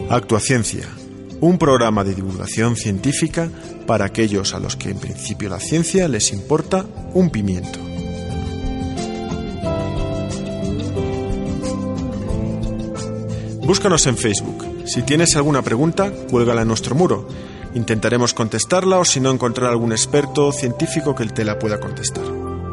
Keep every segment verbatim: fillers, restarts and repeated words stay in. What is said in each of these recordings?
Actuaciencia, un programa de divulgación científica para aquellos a los que en principio la ciencia les importa un pimiento. Búscanos en Facebook. Si tienes alguna pregunta, cuélgala en nuestro muro. Intentaremos contestarla o si no, encontrar algún experto científico que te la pueda contestar.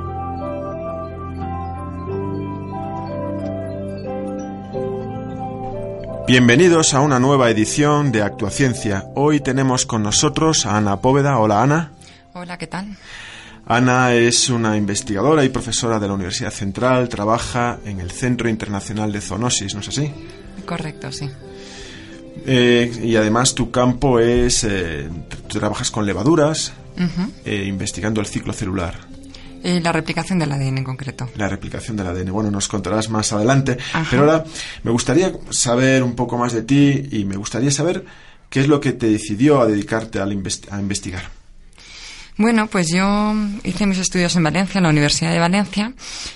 Bienvenidos a una nueva edición de Actuaciencia. Hoy tenemos con nosotros a Ana Póveda. Hola, Ana. Hola, ¿qué tal? Ana es una investigadora y profesora de la Universidad Central, trabaja en el Centro Internacional de Zoonosis, ¿no es así? Correcto, sí. Eh, y además tu campo es, eh, tú trabajas con levaduras, uh-huh. eh, investigando el ciclo celular. Eh, la replicación del A D N en concreto. La replicación del A D N. Bueno, nos contarás más adelante. Ajá. Pero ahora me gustaría saber un poco más de ti y me gustaría saber qué es lo que te decidió a dedicarte a, invest- a investigar. Bueno, pues yo hice mis estudios en Valencia, en la Universidad de Valencia,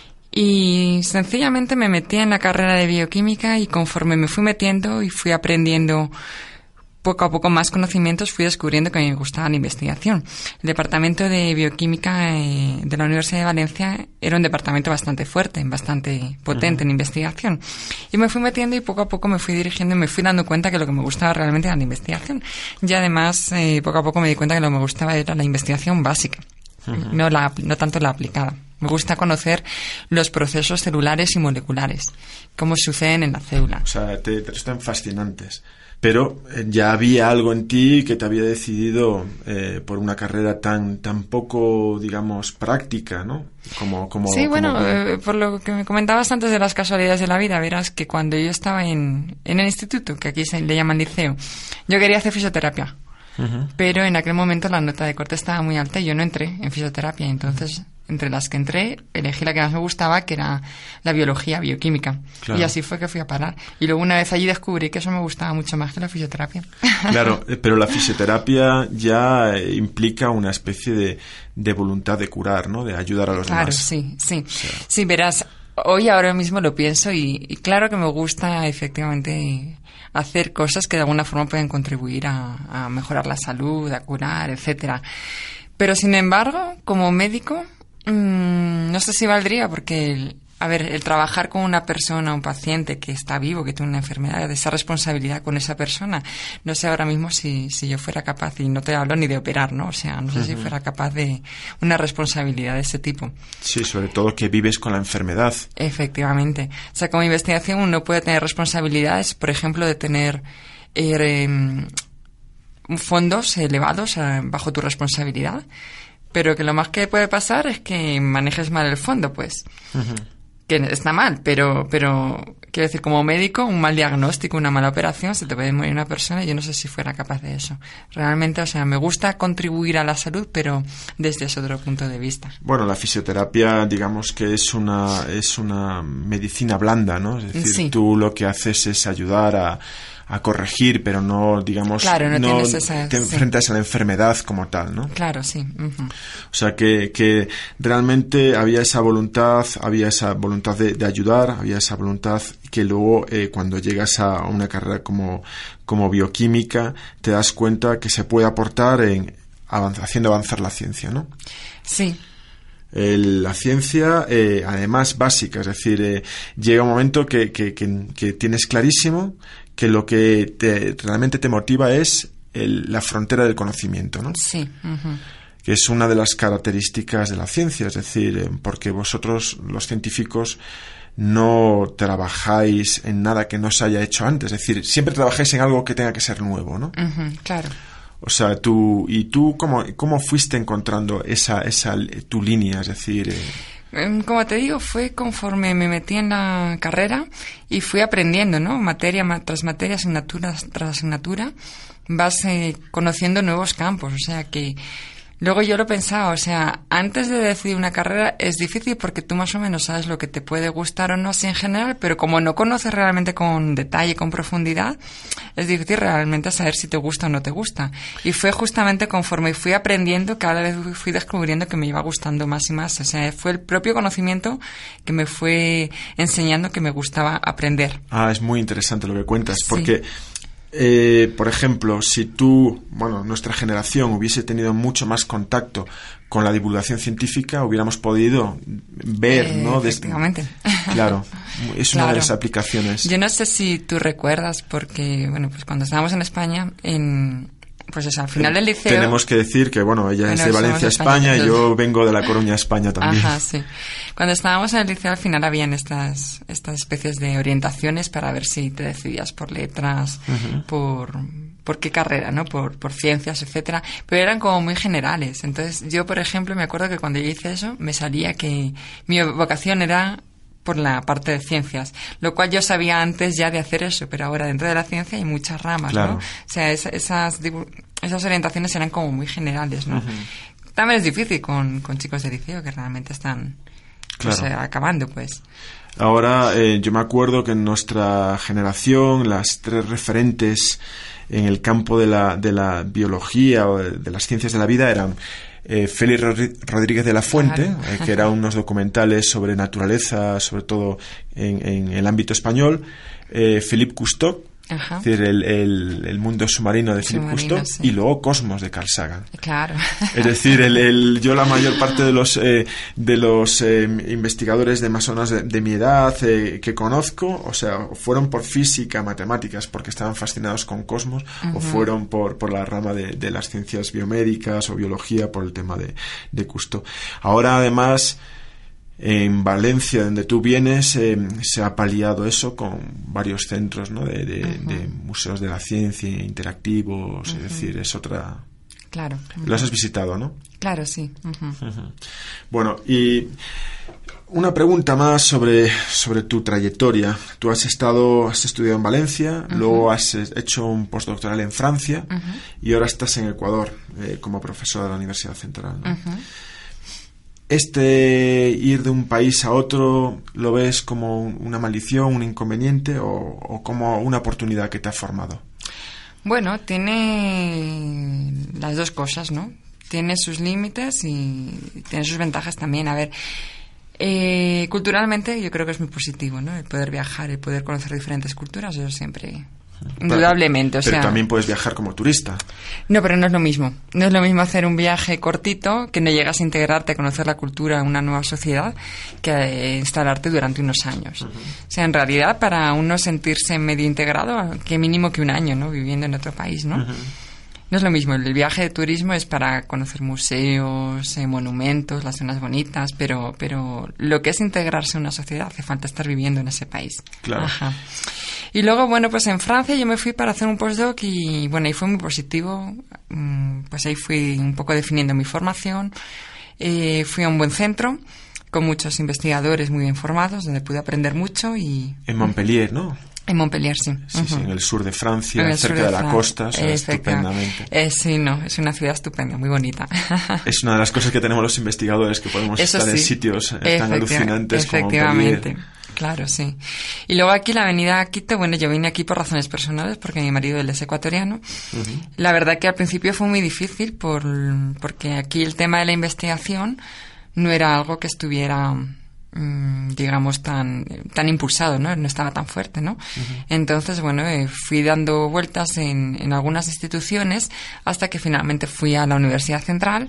y sencillamente me metí en la carrera de bioquímica y conforme me fui metiendo y fui aprendiendo poco a poco más conocimientos, fui descubriendo que me gustaba la investigación. El departamento de bioquímica eh, de la Universidad de Valencia era un departamento bastante fuerte, bastante potente uh-huh. en investigación. Y me fui metiendo y poco a poco me fui dirigiendo y me fui dando cuenta que lo que me gustaba realmente era la investigación. Y además, eh, poco a poco me di cuenta que lo que me gustaba era la investigación básica, uh-huh. no, la, no tanto la aplicada. Me gusta conocer los procesos celulares y moleculares, cómo suceden en la célula. O sea, te, te están fascinantes. Pero ya había algo en ti que te había decidido eh, por una carrera tan tan poco, digamos, práctica, ¿no? Como, como, sí, bueno, como... Eh, por lo que me comentabas antes de las casualidades de la vida, verás que cuando yo estaba en, en el instituto, que aquí se le llaman liceo, yo quería hacer fisioterapia. Uh-huh. Pero en aquel momento la nota de corte estaba muy alta y yo no entré en fisioterapia. Entonces, entre las que entré, elegí la que más me gustaba, que era la biología, bioquímica. Claro. Y así fue que fui a parar. Y luego una vez allí descubrí que eso me gustaba mucho más que la fisioterapia. Claro, pero la fisioterapia ya implica una especie de, de voluntad de curar, ¿no? De ayudar a los claro, demás. Claro, sí, sí. O sea, sí, verás, hoy ahora mismo lo pienso y, y claro que me gusta efectivamente hacer cosas que de alguna forma pueden contribuir a, a mejorar la salud, a curar, etcétera. Pero sin embargo, como médico, mmm, no sé si valdría porque, el, a ver, el trabajar con una persona, un paciente que está vivo, que tiene una enfermedad, esa responsabilidad con esa persona, no sé ahora mismo si, si yo fuera capaz, y no te hablo ni de operar, ¿no? O sea, no sé uh-huh. si fuera capaz de una responsabilidad de ese tipo. Sí, sobre todo que vives con la enfermedad. Efectivamente. O sea, como investigación uno puede tener responsabilidades, por ejemplo, de tener eh, fondos elevados eh, bajo tu responsabilidad, pero que lo más que puede pasar es que manejes mal el fondo, pues. Uh-huh. Que está mal, pero, pero quiero decir, como médico, un mal diagnóstico, una mala operación, se te puede morir una persona y yo no sé si fuera capaz de eso. Realmente, o sea, me gusta contribuir a la salud, pero desde ese otro punto de vista. Bueno, la fisioterapia, digamos que es una, es una medicina blanda, ¿no? Es decir, sí. tú lo que haces es ayudar a a corregir, pero no, digamos, claro, no, no esa, te enfrentas sí. a la enfermedad como tal, ¿no? Claro, sí. Uh-huh. O sea, que, que realmente había esa voluntad, había esa voluntad de, de ayudar, había esa voluntad que luego, eh, cuando llegas a una carrera como, como bioquímica, te das cuenta que se puede aportar en avanz- haciendo avanzar la ciencia, ¿no? Sí. El, la ciencia, eh, además básica, es decir, eh, llega un momento que, que, que, que tienes clarísimo que lo que te, realmente te motiva es el, la frontera del conocimiento, ¿no? Sí. Uh-huh. Que es una de las características de la ciencia, es decir, eh, porque vosotros, los científicos, no trabajáis en nada que no se haya hecho antes, es decir, siempre trabajáis en algo que tenga que ser nuevo, ¿no? Uh-huh, claro. O sea, tú, ¿y tú cómo, cómo fuiste encontrando esa, esa, tu línea? Es decir... Eh... Como te digo, fue conforme me metí en la carrera y fui aprendiendo, ¿no? Materia tras materia, asignatura tras asignatura, vas eh, conociendo nuevos campos, o sea que... Luego yo lo pensaba, o sea, antes de decidir una carrera es difícil porque tú más o menos sabes lo que te puede gustar o no así en general, pero como no conoces realmente con detalle, con profundidad, es difícil realmente saber si te gusta o no te gusta. Y fue justamente conforme fui aprendiendo, cada vez fui descubriendo que me iba gustando más y más. O sea, fue el propio conocimiento que me fue enseñando que me gustaba aprender. Ah, es muy interesante lo que cuentas, Sí. porque... Eh, por ejemplo, si tú, bueno, nuestra generación hubiese tenido mucho más contacto con la divulgación científica, hubiéramos podido ver, eh, ¿no? Efectivamente. Des... Claro, es claro. Una de las aplicaciones. Yo no sé si tú recuerdas, porque, bueno, pues cuando estábamos en España, en... Pues eso, al final del liceo... Tenemos que decir que, bueno, ella bueno, es de Valencia, España, y yo vengo de La Coruña, España también. Ajá, sí. Cuando estábamos en el liceo, al final habían estas, estas especies de orientaciones para ver si te decidías por letras, uh-huh. por, por qué carrera, ¿no? Por, por ciencias, etcétera. Pero eran como muy generales. Entonces, yo, por ejemplo, me acuerdo que cuando yo hice eso, me salía que mi vocación era por la parte de ciencias, lo cual yo sabía antes ya de hacer eso, pero ahora dentro de la ciencia hay muchas ramas, claro. ¿no? O sea, es, esas, esas orientaciones eran como muy generales, ¿no? Uh-huh. También es difícil con, con chicos de liceo que realmente están pues, claro. eh, acabando, pues. Ahora, eh, yo me acuerdo que en nuestra generación las tres referentes en el campo de la, de la biología o de, de las ciencias de la vida eran Eh, Félix Rodríguez de la Fuente, claro. eh, que eran unos documentales sobre naturaleza, sobre todo en, en el ámbito español, eh, Philippe Cousteau, Ajá. es decir, el, el, el mundo submarino de Philippe Cousteau, sí. y luego Cosmos de Carl Sagan. Claro. Es decir, el, el, yo la mayor parte de los eh, de los eh, investigadores de más o menos de, de mi edad eh, que conozco, o sea, fueron por física, matemáticas, porque estaban fascinados con Cosmos, uh-huh. o fueron por, por la rama de, de las ciencias biomédicas o biología por el tema de, de Cousteau. Ahora, además, en Valencia, donde tú vienes, eh, se ha paliado eso con varios centros, ¿no? de, de, uh-huh. de museos de la ciencia interactivos, uh-huh. es decir, es otra... Claro. Uh-huh. Lo has visitado, ¿no? Claro, sí. Uh-huh. Uh-huh. Bueno, y una pregunta más sobre, sobre tu trayectoria. Tú has estado, has estudiado en Valencia, uh-huh. luego has hecho un postdoctoral en Francia, uh-huh. y ahora estás en Ecuador eh, como profesor de la Universidad Central, ¿no? Uh-huh. ¿Este ir de un país a otro lo ves como una maldición, un inconveniente o, o como una oportunidad que te ha formado? Bueno, tiene las dos cosas, ¿no? Tiene sus límites y tiene sus ventajas también. A ver, eh, culturalmente yo creo que es muy positivo, ¿no? El poder viajar, el poder conocer diferentes culturas, yo siempre... Indudablemente, o pero sea... Pero también puedes viajar como turista. No, pero no es lo mismo. No es lo mismo hacer un viaje cortito, que no llegas a integrarte, a conocer la cultura de una nueva sociedad, que instalarte durante unos años. Uh-huh. O sea, en realidad, para uno sentirse medio integrado, qué mínimo que un año, ¿no? Viviendo en otro país, ¿no? Uh-huh. No es lo mismo. El viaje de turismo es para conocer museos, eh, monumentos, las zonas bonitas, pero, pero lo que es integrarse en una sociedad hace falta estar viviendo en ese país. Claro. Ajá. Y luego, bueno, pues en Francia yo me fui para hacer un postdoc y, bueno, ahí fue muy positivo. Pues ahí fui un poco definiendo mi formación. Eh, fui a un buen centro con muchos investigadores muy bien formados, donde pude aprender mucho y... En Montpellier, ¿no? En Montpellier, sí. Sí, uh-huh. sí, en el sur de Francia, cerca de, de la Francia. Costa, o sea, estupendamente. Eh, sí, no, es una ciudad estupenda, muy bonita. Es una de las cosas que tenemos los investigadores, que podemos Eso estar sí. en sitios tan alucinantes como Efectivamente. Claro, sí. Y luego aquí la avenida Quito, bueno, yo vine aquí por razones personales, porque mi marido él es ecuatoriano. Uh-huh. La verdad que al principio fue muy difícil, por porque aquí el tema de la investigación no era algo que estuviera... digamos tan tan impulsado, ¿no? No estaba tan fuerte, ¿no? Uh-huh. Entonces, bueno, eh, fui dando vueltas en, en algunas instituciones hasta que finalmente fui a la Universidad Central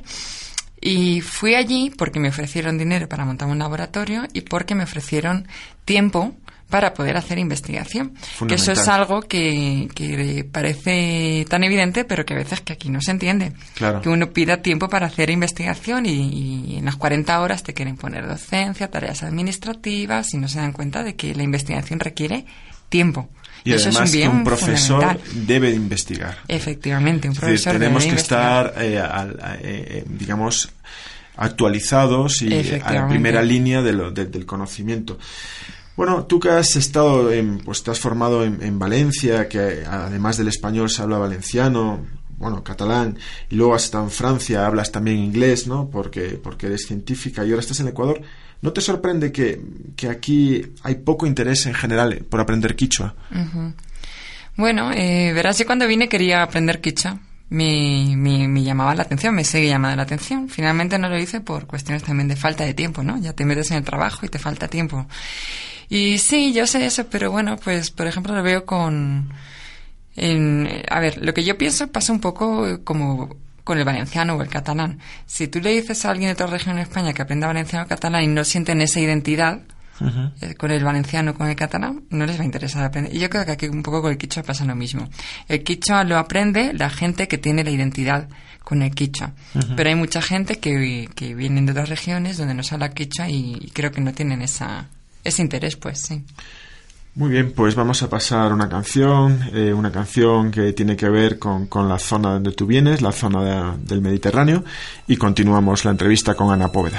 y fui allí porque me ofrecieron dinero para montar un laboratorio y porque me ofrecieron tiempo para poder hacer investigación. Que eso es algo que, que parece tan evidente, pero que a veces que aquí no se entiende. Claro. Que uno pida tiempo para hacer investigación y, y en las cuarenta horas te quieren poner docencia, tareas administrativas y no se dan cuenta de que la investigación requiere tiempo. Y, y eso además es un bien que un profesor fundamental. Debe de investigar. Efectivamente, un profesor es decir, tenemos debe que investigar. estar, eh, al, eh, digamos, actualizados y a la primera línea de lo, de, del conocimiento. Bueno, tú que has estado, en, pues te has formado en, en Valencia, que además del español se habla valenciano, bueno, catalán, y luego has estado en Francia, hablas también inglés, ¿no? Porque, porque eres científica y ahora estás en Ecuador. ¿No te sorprende que, que aquí hay poco interés en general por aprender quichua? Uh-huh. Bueno, eh, verás, yo cuando vine quería aprender quichua. Me, me, me llamaba la atención, me sigue llamando la atención. Finalmente no lo hice por cuestiones también de falta de tiempo, ¿no? Ya te metes en el trabajo y te falta tiempo. Y sí, yo sé eso, pero bueno, pues por ejemplo lo veo con En, a ver, lo que yo pienso pasa un poco como con el valenciano o el catalán. Si tú le dices a alguien de otra región en España que aprenda valenciano o catalán y no sienten esa identidad uh-huh. eh, con el valenciano o con el catalán, no les va a interesar aprender. Y yo creo que aquí un poco con el quichua pasa lo mismo. El quichua lo aprende la gente que tiene la identidad con el quichua. Uh-huh. Pero hay mucha gente que, que vienen de otras regiones donde no se habla quichua y, y creo que no tienen esa, ese interés, pues sí. Muy bien, pues vamos a pasar una canción, eh, una canción que tiene que ver con, con la zona donde tú vienes, la zona de, del Mediterráneo, y continuamos la entrevista con Ana Póveda.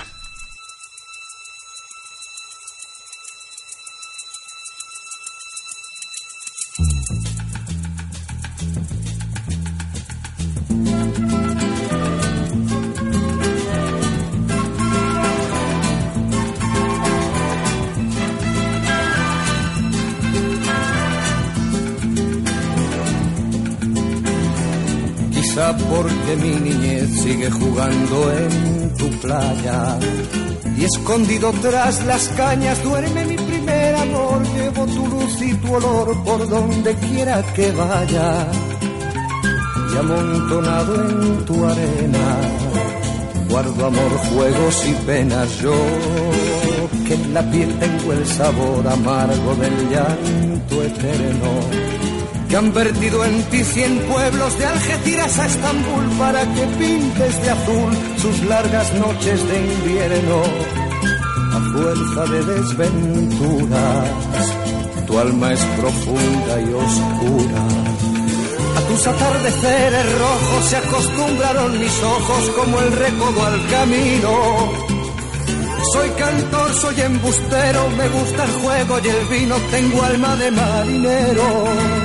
Porque mi niñez sigue jugando en tu playa y escondido tras las cañas duerme mi primer amor. Llevo tu luz y tu olor por donde quiera que vaya y amontonado en tu arena guardo amor, juegos y penas. Yo que en la piel tengo el sabor amargo del llanto eterno que han vertido en ti cien pueblos de Algeciras a Estambul para que pintes de azul sus largas noches de invierno. A fuerza de desventuras, tu alma es profunda y oscura. A tus atardeceres rojos se acostumbraron mis ojos como el recodo al camino. Soy cantor, soy embustero, me gusta el juego y el vino, tengo alma de marinero.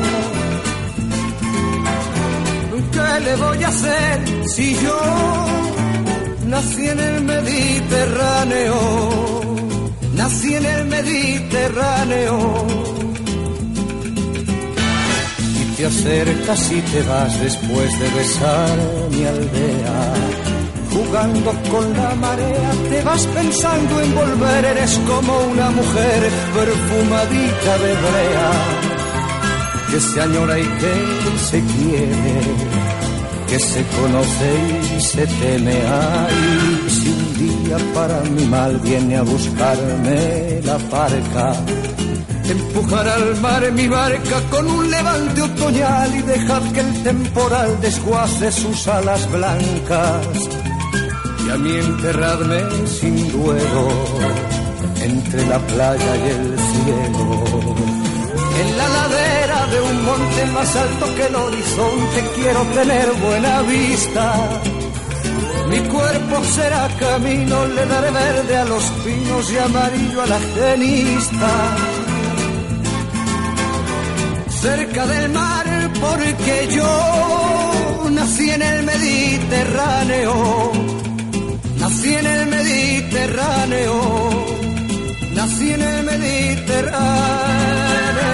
¿Qué le voy a hacer si yo nací en el Mediterráneo? Nací en el Mediterráneo. Y te acercas y te vas después de besar mi aldea. Jugando con la marea, te vas pensando en volver. Eres como una mujer perfumadita de brea, que se añora y que se quiere, que se conoce y se teme. Ay, si un día para mi mal viene a buscarme la barca, empujar al mar mi barca con un levante otoñal y dejad que el temporal desguace sus alas blancas. Y a mí enterradme sin duelo entre la playa y el cielo. En la ladera de un monte más alto que el horizonte quiero tener buena vista. Mi cuerpo será camino, le daré verde a los pinos y amarillo a la genista. Cerca del mar porque yo nací en el Mediterráneo. Nací en el Mediterráneo. Nací en el Mediterráneo.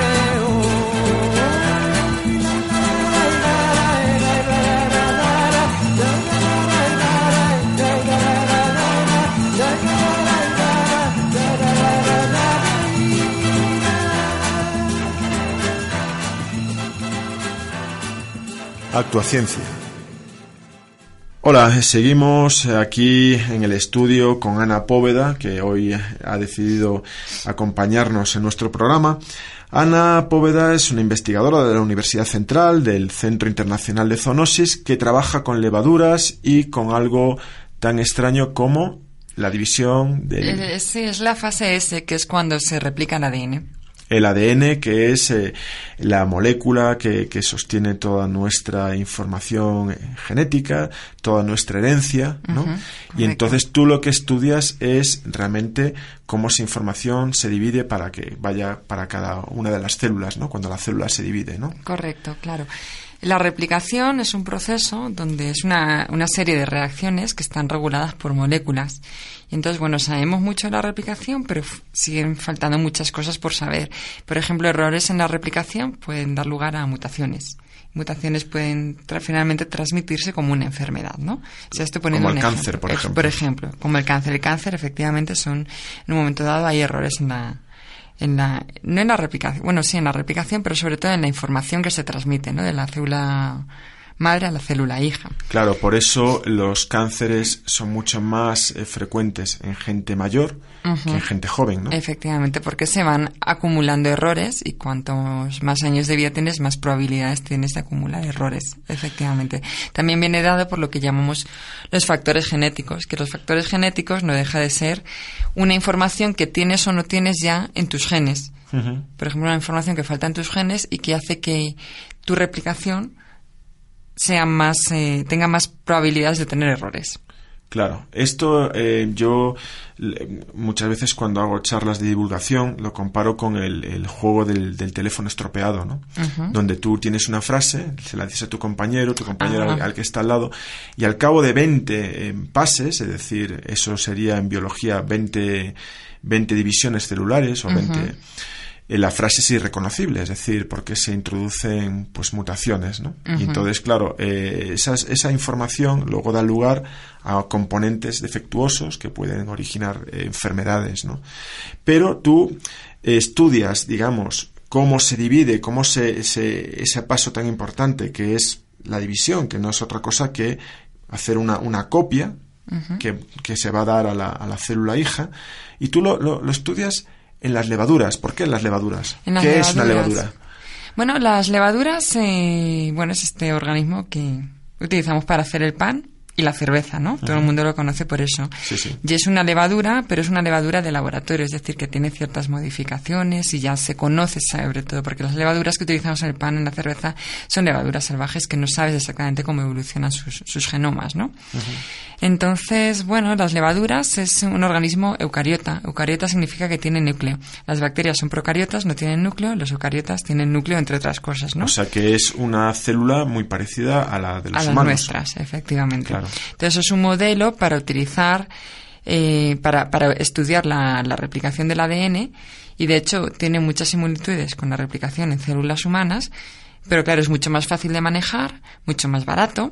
Actuaciencia. Hola, seguimos aquí en el estudio con Ana Póveda, que hoy ha decidido acompañarnos en nuestro programa. Ana Póveda es una investigadora de la Universidad Central del Centro Internacional de Zoonosis que trabaja con levaduras y con algo tan extraño como la división de... Sí, es la fase S, que es cuando se replica el A D N. El A D N, que es eh, la molécula que, que sostiene toda nuestra información eh, genética, toda nuestra herencia, ¿no? Uh-huh, y entonces tú lo que estudias es realmente cómo esa información se divide para que vaya para cada una de las células, ¿no? Cuando la célula se divide, ¿no? Correcto, claro. La replicación es un proceso donde es una, una serie de reacciones que están reguladas por moléculas. Y entonces, bueno, sabemos mucho de la replicación, pero f- siguen faltando muchas cosas por saber. Por ejemplo, errores en la replicación pueden dar lugar a mutaciones. Mutaciones pueden tra- finalmente transmitirse como una enfermedad, ¿no? O sea, estoy poniendo como el un cáncer, ejemplo. por ejemplo. Por ejemplo, como el cáncer. El cáncer, efectivamente, son, en un momento dado hay errores en la en la, no en la replicación, bueno, sí en la replicación, pero sobre todo en la información que se transmite, ¿no? De la célula madre a la célula hija. Claro, por eso los cánceres son mucho más eh, frecuentes en gente mayor uh-huh. que en gente joven, ¿no? Efectivamente, porque se van acumulando errores y cuantos más años de vida tienes, más probabilidades tienes de acumular errores, efectivamente. También viene dado por lo que llamamos los factores genéticos, que los factores genéticos no deja de ser una información que tienes o no tienes ya en tus genes. Uh-huh. Por ejemplo, una información que falta en tus genes y que hace que tu replicación sea más, eh, tenga más probabilidades de tener errores. Claro, esto eh, yo muchas veces cuando hago charlas de divulgación lo comparo con el, el juego del, del teléfono estropeado, ¿no? Uh-huh. Donde tú tienes una frase, se la dices a tu compañero, tu compañero uh-huh. al, al que está al lado, y al cabo de veinte eh, pases, es decir, eso sería en biología veinte, veinte divisiones celulares o veinte... Uh-huh. La frase es irreconocible, es decir, porque se introducen pues mutaciones, ¿no? Uh-huh. Y entonces, claro, eh, esas, esa información luego da lugar a componentes defectuosos que pueden originar eh, enfermedades, ¿no? Pero tú eh, estudias, digamos, cómo se divide, cómo se, se ese paso tan importante que es la división, que no es otra cosa que hacer una, una copia uh-huh. que, que se va a dar a la, a la célula hija, y tú lo, lo, lo estudias en las levaduras. ¿Por qué en las levaduras? En las ¿Qué levaduras. es una levadura? Bueno, las levaduras, eh, bueno, es este organismo que utilizamos para hacer el pan y la cerveza, ¿no? Uh-huh. Todo el mundo lo conoce por eso. Sí, sí. Y es una levadura, pero es una levadura de laboratorio, es decir, que tiene ciertas modificaciones y ya se conoce sobre todo, porque las levaduras que utilizamos en el pan, en la cerveza, son levaduras salvajes que no sabes exactamente cómo evolucionan sus, sus genomas, ¿no? Uh-huh. Entonces, bueno, las levaduras es un organismo eucariota. Eucariota significa que tiene núcleo. Las bacterias son procariotas, no tienen núcleo, los eucariotas tienen núcleo, entre otras cosas, ¿no? O sea que es una célula muy parecida a la de los humanos. A las nuestras, efectivamente. Claro. Entonces es un modelo para utilizar, eh, para, para estudiar la, la replicación del A D N, y de hecho tiene muchas similitudes con la replicación en células humanas, pero claro, es mucho más fácil de manejar, mucho más barato.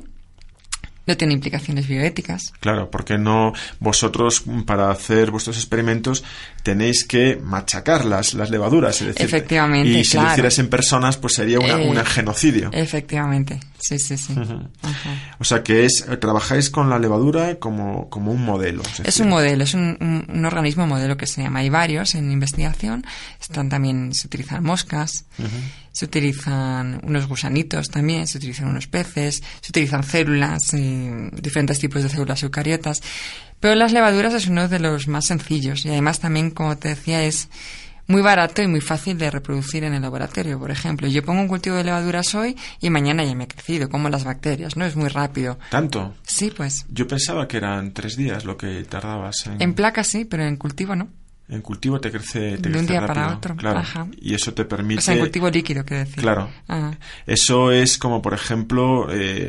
No tiene implicaciones bioéticas. Claro, porque no vosotros para hacer vuestros experimentos tenéis que machacar las, las levaduras, es decir, efectivamente, y si claro. lo hicieras en personas pues sería una, eh, un genocidio. Efectivamente, sí, sí, sí. Uh-huh. Uh-huh. O sea que es trabajáis con la levadura como, como un modelo. Es, es decir, un modelo, es un, un, un organismo modelo que se llama. Hay varios en investigación. Están también, se utilizan moscas. Uh-huh. Se utilizan unos gusanitos también, se utilizan unos peces, se utilizan células, eh, diferentes tipos de células eucariotas. Pero las levaduras es uno de los más sencillos y además también, como te decía, es muy barato y muy fácil de reproducir en el laboratorio. Por ejemplo, yo pongo un cultivo de levaduras hoy y mañana ya me ha crecido, como las bacterias, ¿no? Es muy rápido. ¿Tanto? Sí, pues. Yo pensaba que eran tres días lo que tardabas en... En placa sí, pero en cultivo no. En cultivo te crece, te de un crece día rápido, para otro. Claro. Ajá. Y eso te permite... O sea, en cultivo líquido, quiero decir. Claro. Ajá. Eso es como, por ejemplo, eh,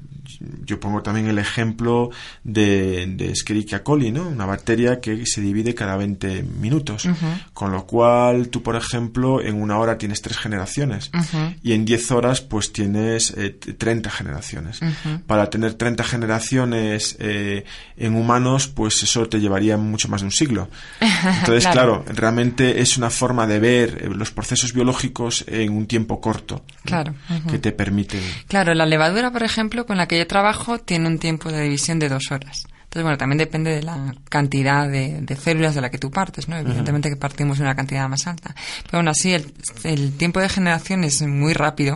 yo pongo también el ejemplo de, de Escherichia coli, ¿no? Una bacteria que se divide cada veinte minutos. Uh-huh. Con lo cual, tú, por ejemplo, en una hora tienes tres generaciones. Uh-huh. Y en diez horas, pues tienes eh, treinta generaciones. Uh-huh. Para tener treinta generaciones eh, en humanos, pues eso te llevaría mucho más de un siglo. Entonces, claro. claro, realmente es una forma de ver los procesos biológicos en un tiempo corto. Claro. Uh-huh. Que te permite... Claro, la levadura, por ejemplo, con la que yo trabajo, tiene un tiempo de división de dos horas. Entonces, bueno, también depende de la cantidad de, de células de la que tú partes, ¿no? Evidentemente uh-huh. que partimos de una cantidad más alta. Pero aún así, el, el tiempo de generación es muy rápido.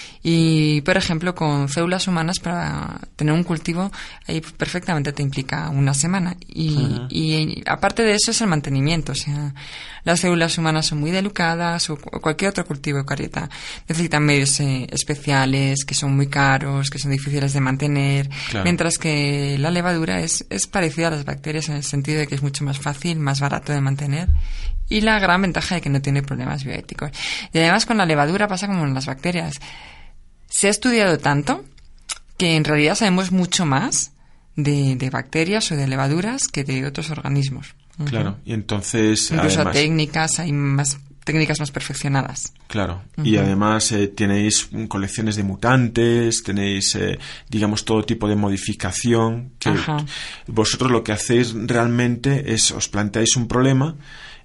Y, por ejemplo, con células humanas, para tener un cultivo, ahí perfectamente te implica una semana. Y, uh-huh. y aparte de eso es el mantenimiento. O sea, las células humanas son muy delicadas, o cualquier otro cultivo eucariota necesitan medios eh, especiales, que son muy caros, que son difíciles de mantener. Claro. Mientras que la levadura es, es parecida a las bacterias en el sentido de que es mucho más fácil, más barato de mantener. Y la gran ventaja de que no tiene problemas bioéticos. Y además con la levadura pasa como en las bacterias. Se ha estudiado tanto que en realidad sabemos mucho más de, de bacterias o de levaduras que de otros organismos. Claro, uh-huh. y entonces... Incluso además, técnicas, hay más técnicas más perfeccionadas. Claro, uh-huh. y además eh, tenéis colecciones de mutantes, tenéis, eh, digamos, todo tipo de modificación. Que Ajá. vosotros lo que hacéis realmente es os planteáis un problema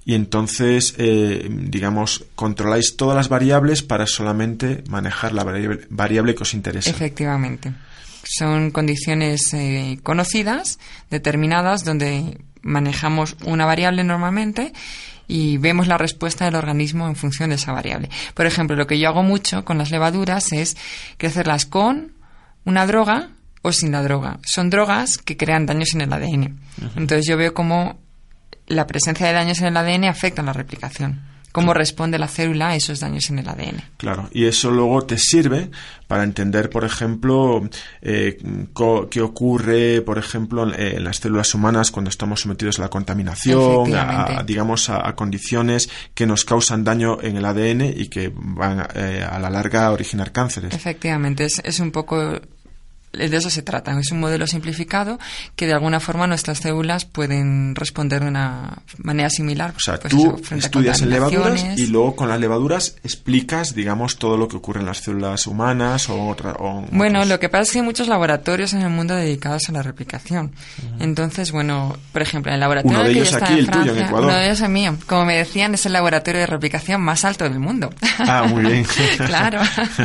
y entonces, eh, digamos, controláis todas las variables para solamente manejar la variable, variable que os interesa. Efectivamente. Son condiciones eh, conocidas, determinadas, donde manejamos una variable normalmente y vemos la respuesta del organismo en función de esa variable. Por ejemplo, lo que yo hago mucho con las levaduras es crecerlas con una droga o sin la droga. Son drogas que crean daños en el A D N. Uh-huh. Entonces yo veo cómo la presencia de daños en el A D N afecta a la replicación. Cómo responde la célula a esos daños en el A D N. Claro, y eso luego te sirve para entender, por ejemplo, eh, co- qué ocurre, por ejemplo, en, en las células humanas cuando estamos sometidos a la contaminación, a, a, digamos, a, a condiciones que nos causan daño en el A D N y que van eh, a la larga a originar cánceres. Efectivamente, es, es un poco... De eso se trata. Es un modelo simplificado que de alguna forma nuestras células pueden responder de una manera similar. O sea, pues tú eso, estudias en levaduras y luego con las levaduras explicas, digamos, todo lo que ocurre en las células humanas o otra. O bueno, otros. Lo que pasa es que hay muchos laboratorios en el mundo dedicados a la replicación. Uh-huh. Entonces, bueno, por ejemplo, en el laboratorio uno de que ellos yo aquí, estaba en el Francia, tuyo, en Ecuador. Uno de ellos es mío. Como me decían, es el laboratorio de replicación más alto del mundo. Ah, muy bien. Claro.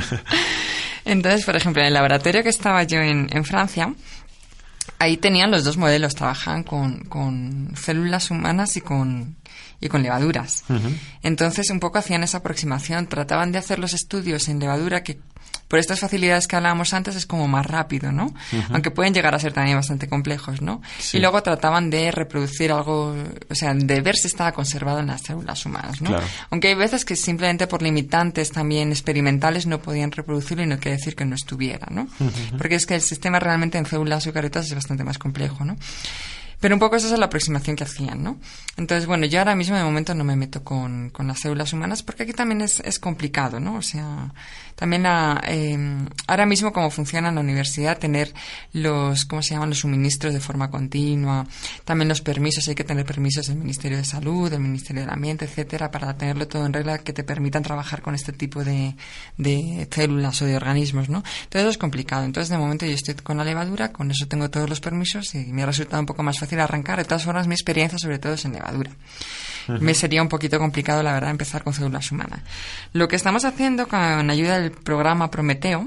Entonces, por ejemplo, en el laboratorio que estaba yo en, en Francia, ahí tenían los dos modelos, trabajaban con, con células humanas y con, y con levaduras. Uh-huh. Entonces, un poco hacían esa aproximación, trataban de hacer los estudios en levadura que, por estas facilidades que hablábamos antes, es como más rápido, ¿no? Uh-huh. Aunque pueden llegar a ser también bastante complejos, ¿no? Sí. Y luego trataban de reproducir algo, o sea, de ver si estaba conservado en las células humanas, ¿no? Claro. Aunque hay veces que simplemente por limitantes también experimentales no podían reproducirlo y no quiere decir que no estuviera, ¿no? Uh-huh. Porque es que el sistema realmente en células eucariotas es bastante más complejo, ¿no? Pero un poco esa es la aproximación que hacían, ¿no? Entonces, bueno, yo ahora mismo de momento no me meto con, con las células humanas porque aquí también es, es complicado, ¿no? O sea, también la, eh, ahora mismo como funciona en la universidad, tener los, ¿cómo se llaman? Los suministros de forma continua, también los permisos, hay que tener permisos del Ministerio de Salud, del Ministerio del Ambiente, etcétera, para tenerlo todo en regla que te permitan trabajar con este tipo de, de células o de organismos, ¿no? Entonces eso es complicado. Entonces, de momento yo estoy con la levadura, con eso tengo todos los permisos y me ha resultado un poco más fácil arrancar. De todas formas, mi experiencia sobre todo es en levadura. Uh-huh. Me sería un poquito complicado, la verdad, empezar con células humanas. Lo que estamos haciendo con ayuda del programa Prometeo,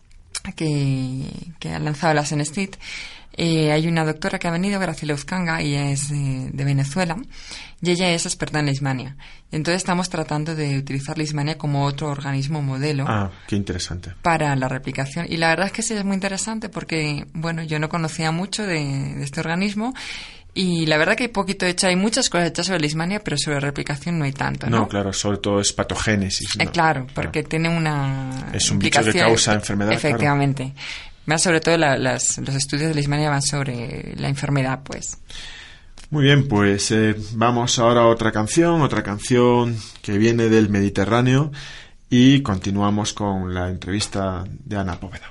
que, que ha lanzado la Senestit, eh, hay una doctora que ha venido, Graciela Uzcanga, y ella es de, de Venezuela, y ella es experta en leishmania. Entonces estamos tratando de utilizar leishmania como otro organismo modelo. Ah, qué interesante. Para la replicación. Y la verdad es que sí es muy interesante porque, bueno, yo no conocía mucho de, de este organismo y la verdad que hay poquito hecho, hay muchas cosas hechas sobre leishmania, pero sobre replicación no hay tanto, ¿no? No, claro, sobre todo es patogénesis, ¿no? Eh, claro, porque claro. tiene una Es un bicho que causa enfermedad, efectivamente. Claro. Más sobre todo la, las, los estudios de leishmania van sobre la enfermedad, pues. Muy bien, pues eh, vamos ahora a otra canción, otra canción que viene del Mediterráneo y continuamos con la entrevista de Ana Póveda.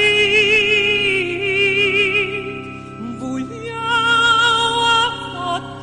Vogliamo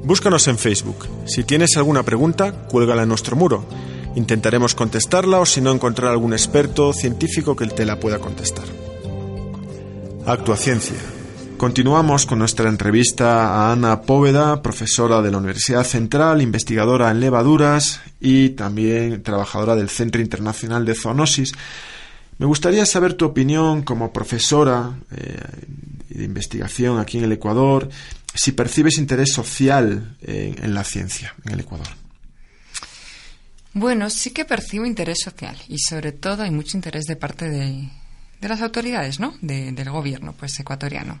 Búscanos en Facebook. Si tienes alguna pregunta, cuélgala en nuestro muro. Intentaremos contestarla o si no, encontrar algún experto científico que te la pueda contestar. Actuaciencia. Continuamos con nuestra entrevista a Ana Póveda, profesora de la Universidad Central, investigadora en levaduras y también trabajadora del Centro Internacional de Zoonosis. Me gustaría saber tu opinión como profesora eh, de investigación aquí en el Ecuador, si percibes interés social en, en la ciencia en el Ecuador. Bueno, sí que percibo interés social y sobre todo hay mucho interés de parte de, de las autoridades, ¿no? De, del gobierno, pues, ecuatoriano.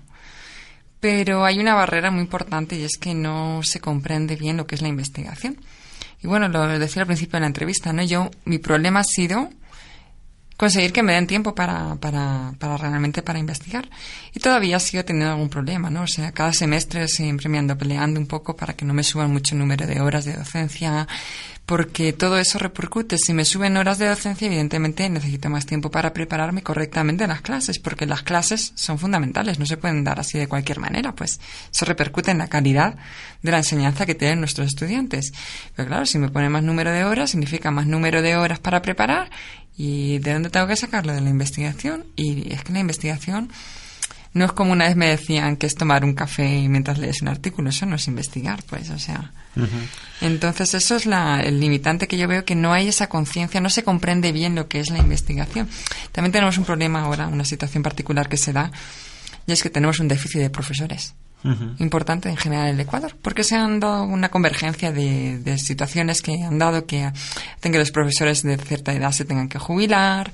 Pero hay una barrera muy importante y es que no se comprende bien lo que es la investigación. Y bueno, lo decía al principio de la entrevista, ¿no? Yo, mi problema ha sido conseguir que me den tiempo para, para, para realmente para investigar. Y todavía sigo teniendo algún problema, ¿no? O sea, cada semestre siempre me ando peleando un poco para que no me suban mucho el número de horas de docencia, porque todo eso repercute. Si me suben horas de docencia, evidentemente necesito más tiempo para prepararme correctamente a las clases, porque las clases son fundamentales, no se pueden dar así de cualquier manera, pues eso repercute en la calidad de la enseñanza que tienen nuestros estudiantes. Pero claro, si me ponen más número de horas, significa más número de horas para preparar. ¿Y de dónde tengo que sacarlo? De la investigación. Y es que la investigación no es como una vez me decían que es tomar un café mientras lees un artículo. Eso no es investigar, pues, o sea. Uh-huh. Entonces, eso es la, el limitante que yo veo, que no hay esa conciencia, no se comprende bien lo que es la investigación. También tenemos un problema ahora, una situación particular que se da, y es que tenemos un déficit de profesores. Uh-huh. Importante en general en el Ecuador, porque se han dado una convergencia de, de situaciones que han dado que hacen que los profesores de cierta edad se tengan que jubilar,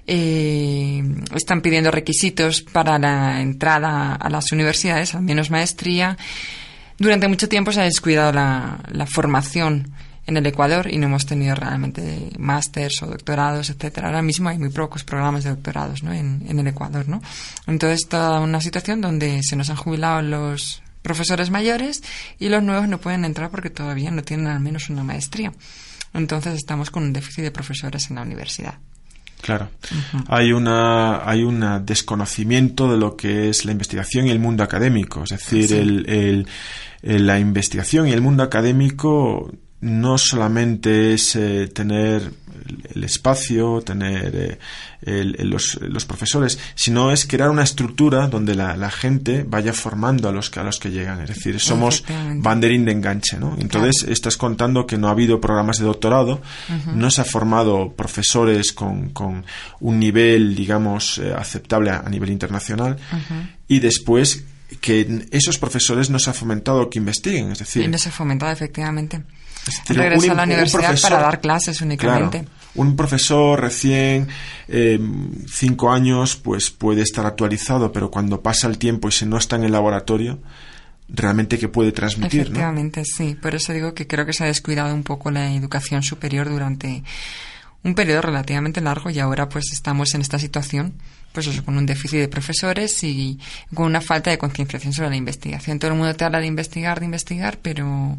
eh, están pidiendo requisitos para la entrada a las universidades, al menos maestría. Durante mucho tiempo se ha descuidado la, la formación en el Ecuador y no hemos tenido realmente másters o doctorados, etcétera. Ahora mismo hay muy pocos programas de doctorados, ¿no? en, en el Ecuador, ¿no? Entonces, toda una situación donde se nos han jubilado los profesores mayores y los nuevos no pueden entrar porque todavía no tienen al menos una maestría. Entonces, estamos con un déficit de profesores en la universidad. Claro. Uh-huh. Hay una hay un desconocimiento de lo que es la investigación y el mundo académico. Es decir, sí. el, el, el, la investigación y el mundo académico no solamente es eh, tener el, el espacio, tener eh, el, el, los, los profesores, sino es crear una estructura donde la, la gente vaya formando a los que a los que llegan. Es decir, somos banderín de enganche, ¿no? Entonces, claro. Estás contando que no ha habido programas de doctorado, uh-huh. no se ha formado profesores con, con un nivel, digamos, eh, aceptable a, a nivel internacional, uh-huh. y después que esos profesores no se ha fomentado que investiguen, es decir... Y no se ha fomentado, efectivamente. Es decir, regresa un, a la universidad profesor, para dar clases únicamente. Claro, un profesor recién eh, cinco años pues puede estar actualizado, pero cuando pasa el tiempo y si no está en el laboratorio, realmente que puede transmitir, efectivamente, ¿no? Sí. Por eso digo que creo que se ha descuidado un poco la educación superior durante un periodo relativamente largo y ahora pues estamos en esta situación, pues eso, con un déficit de profesores y con una falta de concienciación sobre la investigación. Todo el mundo te habla de investigar, de investigar, pero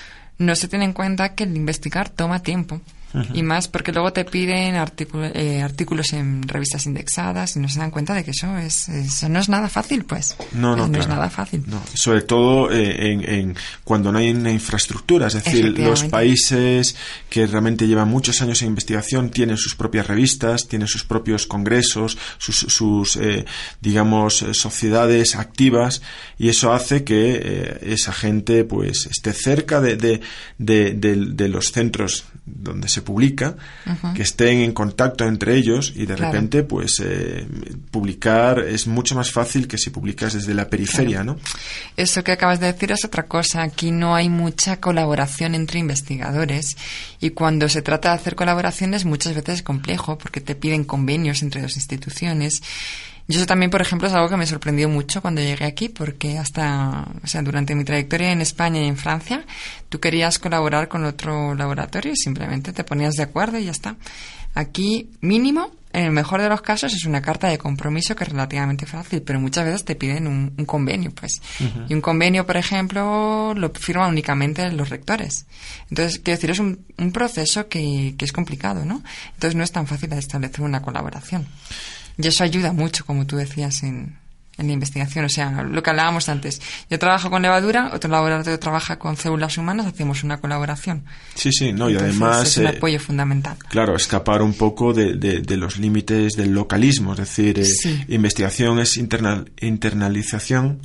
no se tiene en cuenta que el investigar toma tiempo. Uh-huh. Y más porque luego te piden artículo, eh, artículos en revistas indexadas y no se dan cuenta de que eso es eso no es nada fácil, pues. No, no, no claro. es nada fácil. No. Sobre todo eh, en, en cuando no hay una infraestructura, es decir, los países que realmente llevan muchos años en investigación tienen sus propias revistas, tienen sus propios congresos, sus, sus eh, digamos, sociedades activas, y eso hace que eh, esa gente pues esté cerca de, de, de, de, de los centros donde se publica, uh-huh. que estén en contacto entre ellos y de claro. repente pues eh, publicar es mucho más fácil que si publicas desde la periferia, claro. ¿no? Eso que acabas de decir es otra cosa. Aquí no hay mucha colaboración entre investigadores y cuando se trata de hacer colaboraciones muchas veces es complejo porque te piden convenios entre dos instituciones. Y eso también, por ejemplo, es algo que me sorprendió mucho cuando llegué aquí, porque hasta, o sea, durante mi trayectoria en España y en Francia, tú querías colaborar con otro laboratorio y simplemente te ponías de acuerdo y ya está. Aquí, mínimo, en el mejor de los casos, es una carta de compromiso que es relativamente fácil, pero muchas veces te piden un, un convenio, pues. Uh-huh. Y un convenio, por ejemplo, lo firman únicamente los rectores. Entonces, quiero decir, es un, un proceso que, que es complicado, ¿no? Entonces, no es tan fácil establecer una colaboración. Y eso ayuda mucho, como tú decías, en, en la investigación. O sea, lo que hablábamos antes. Yo trabajo con levadura, otro laboratorio trabaja con células humanas, hacemos una colaboración. Sí, sí, no, y Entonces, además... es un eh, apoyo fundamental. Claro, escapar un poco de, de, de los límites del localismo, es decir, eh, Sí. investigación es internal, internalización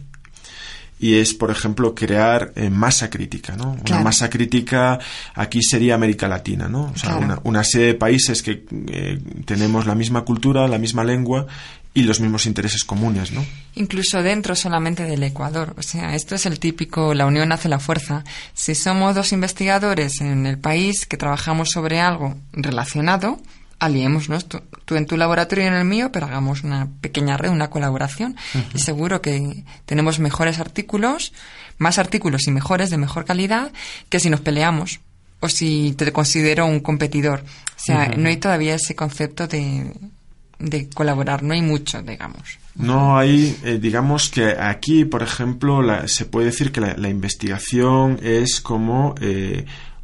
y es, por ejemplo, crear eh, masa crítica, ¿no? Una Claro. masa crítica aquí sería América Latina, ¿no? O sea, Claro. una, una serie de países que eh, tenemos la misma cultura, la misma lengua y los mismos intereses comunes, ¿no? Incluso dentro solamente del Ecuador. O sea, esto es el típico, la unión hace la fuerza. Si somos dos investigadores en el país que trabajamos sobre algo relacionado, aliémonos, tú, tú en tu laboratorio y en el mío, pero hagamos una pequeña red, una colaboración. Uh-huh. Y seguro que tenemos mejores artículos, más artículos y mejores, de mejor calidad, que si nos peleamos o si te considero un competidor. O sea, uh-huh. no hay todavía ese concepto de, de colaborar, no hay mucho, digamos. No hay, eh, digamos que aquí, por ejemplo, la, se puede decir que la, la investigación es como eh,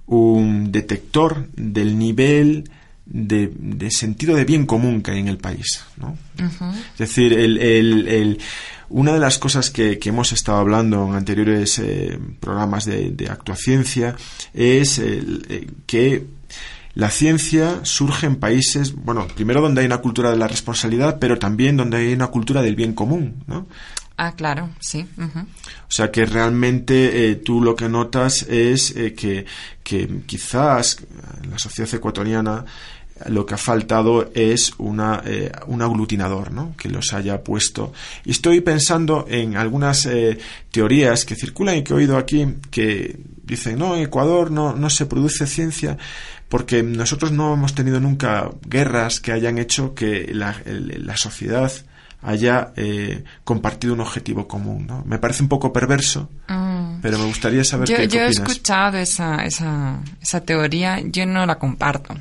un detector del nivel De, de sentido de bien común que hay en el país, ¿no? Uh-huh. Es decir, el, el, el, una de las cosas que, que hemos estado hablando en anteriores eh, programas de, de Actuaciencia es el, eh, que la ciencia surge en países, bueno, primero donde hay una cultura de la responsabilidad, pero también donde hay una cultura del bien común, ¿no? Ah, claro, sí. Uh-huh. O sea que realmente eh, tú lo que notas es eh, que, que quizás en la sociedad ecuatoriana lo que ha faltado es una, eh, un aglutinador, ¿no? Que los haya puesto. Y estoy pensando en algunas eh, teorías que circulan y que he oído aquí que dicen, no, en Ecuador no, no se produce ciencia porque nosotros no hemos tenido nunca guerras que hayan hecho que la, el, la sociedad haya eh, compartido un objetivo común, ¿no? Me parece un poco perverso, mm. pero me gustaría saber yo, qué, qué yo opinas. Yo he escuchado esa, esa, esa teoría, yo no la comparto.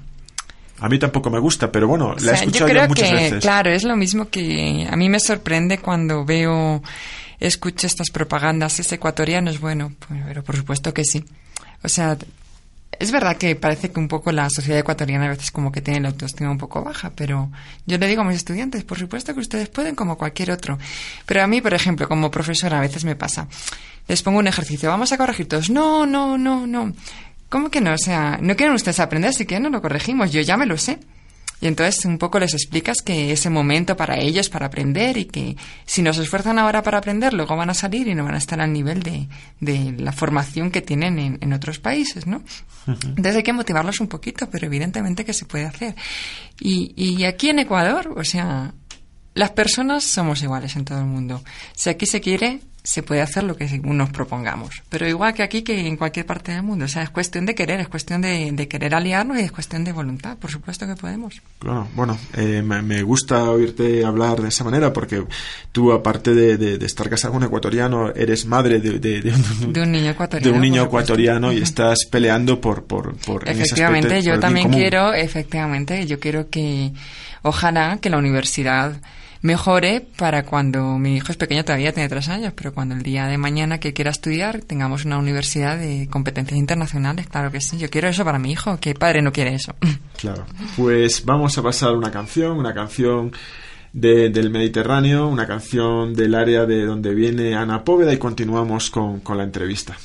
A mí tampoco me gusta, pero bueno, o la sea, he escuchado yo creo ya muchas que, veces. Claro, es lo mismo que a mí me sorprende cuando veo, escucho estas propagandas, es ecuatoriano, es bueno, pero por supuesto que sí. O sea, es verdad que parece que un poco la sociedad ecuatoriana a veces como que tiene la autoestima un poco baja, pero yo le digo a mis estudiantes, por supuesto que ustedes pueden como cualquier otro. Pero a mí, por ejemplo, como profesora a veces me pasa, les pongo un ejercicio, vamos a corregir todos. No, no, no, no. ¿Cómo que no? O sea, no quieren ustedes aprender, así que no lo corregimos, yo ya me lo sé. Y entonces un poco les explicas que ese momento para ellos, para aprender, y que si no se esfuerzan ahora para aprender, luego van a salir y no van a estar al nivel de, de la formación que tienen en, en otros países, ¿no? Uh-huh. Entonces hay que motivarlos un poquito, pero evidentemente que se puede hacer. Y, y aquí en Ecuador, o sea, las personas somos iguales en todo el mundo. Si aquí se quiere, se puede hacer lo que nos propongamos. Pero igual que aquí, que en cualquier parte del mundo. O sea, es cuestión de querer, es cuestión de, de querer aliarnos y es cuestión de voluntad. Por supuesto que podemos. Claro, bueno, eh, me, me gusta oírte hablar de esa manera porque tú, aparte de, de, de estar casado con un ecuatoriano, eres madre de, de, de, un, de un niño ecuatoriano. De un niño ecuatoriano y estás peleando por... por, por efectivamente, en ese aspecto, yo también quiero, efectivamente, yo quiero que, ojalá que la universidad mejore para cuando mi hijo es pequeño, todavía tiene tres años, pero cuando el día de mañana que quiera estudiar tengamos una universidad de competencias internacionales, claro que sí, yo quiero eso para mi hijo, ¿qué padre no quiere eso? Claro, pues vamos a pasar una canción, una canción de, del Mediterráneo, una canción del área de donde viene Ana Póveda y continuamos con, con la entrevista.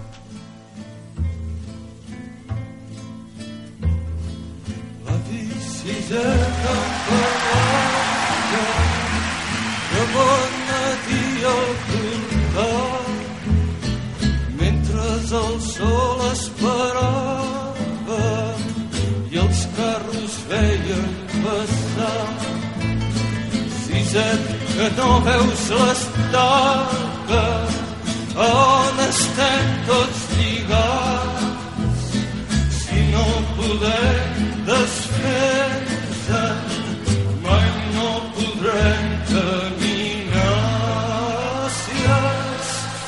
El sol esperava i els carros veien passar. Siset, que no veus les taques on estem tots lligats. Si no podem desfer-nos, mai no podrem caminar. Si es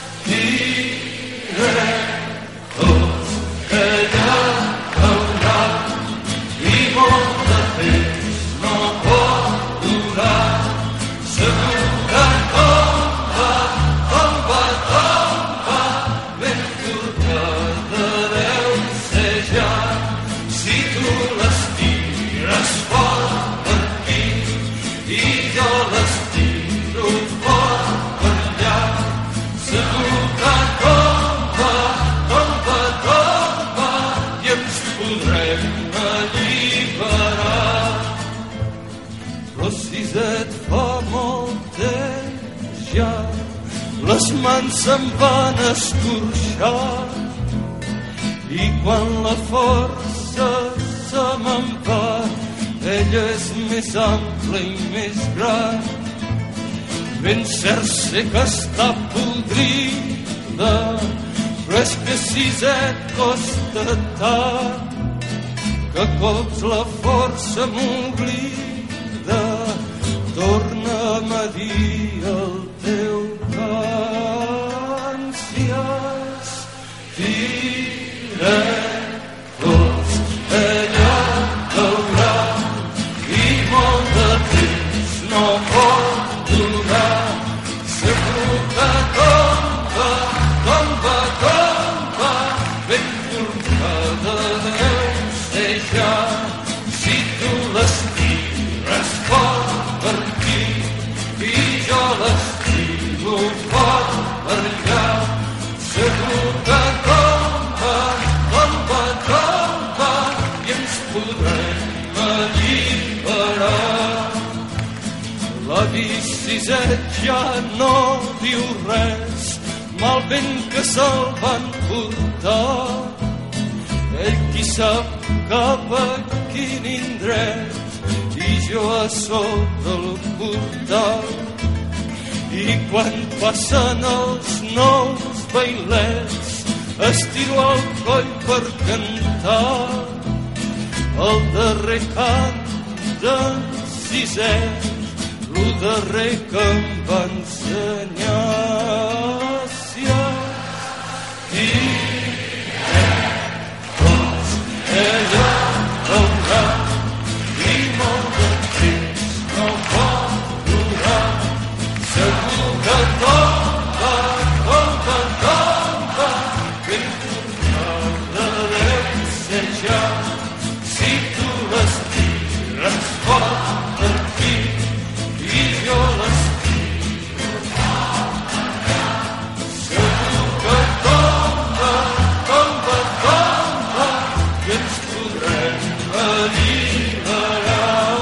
tirem si tu les tires siset fa molt temps ja, les mans se'm van escorxar i quan la força se me'n va, ella és més ampla i més gran. Ben cert sé que està podrida, però és que siset costa tant que cops la força m'oblida. Torna'm a dir el teu cant, si has directors, ella caurà i molt de temps no pot durar. Segur que tomba, tomba, tomba, ben formada deu ser ja. Si tu l'estires fort per aquí i jo l'estimo fort per allà, segur que tomba, tomba, tomba i ens podrem alliberar. L'avi Siset ja no diu res, mal vent que se'l van portar. Ell qui sap cap a quin indret i jo a sota el portal. I quan passen els nous bailets estiro el coll per cantar el darrer cant d'en Siset, lo darrer que em va ensenyar. Si has directors, ella caurà i molt de temps no pot durar. Segur que tomba, tomba, tomba, ben formada deu ser ja. Si tu l'estires fort per aquí i jo l'estiro fort per allà, segur que tomba, tomba, tomba i ens podrem alliberar.